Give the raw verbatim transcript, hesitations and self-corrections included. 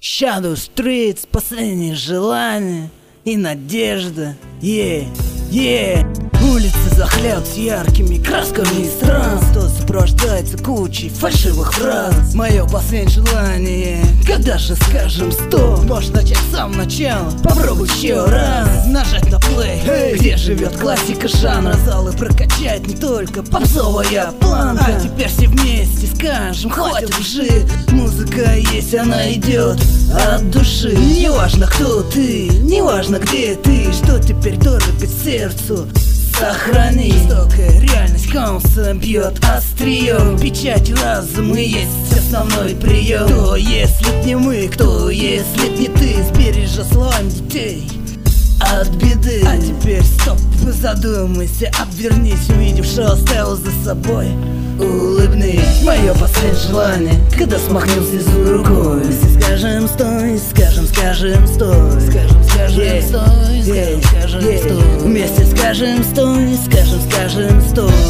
Shadow Streets, последнее желание и надежда. Yeah, yeah. Улицы захлебнутся яркими красками и стран, что сопровождается кучей фальшивых фраз. Мое последнее желание, когда же скажем стоп? Можешь начать с самого начала, попробуй еще раз нажать на плей. Hey. Где живет классика жанра? Залы прокачать не только попсовая планка. А теперь все вместе скажем, хватит лжи. Музыка есть, она идет от души. Неважно кто ты, неважно где ты, что теперь дорого сердцу сохрани. Жестокая реальность хаоса бьет острием. Печать разума есть основной прием. Кто, если б не мы, кто, если б не ты, сбережа словами детей от беды. А теперь стоп, задумайся, обвернись, увидев, что оставил за собой. Улыбнись, мое последнее желание, когда смахнем слезу рукой. Все скажем стой, скажем, скажем стой, скажем, скажем yeah. стой, скажем, yeah. скажем yeah. стой. Вместе скажем стой, скажем, скажем стой.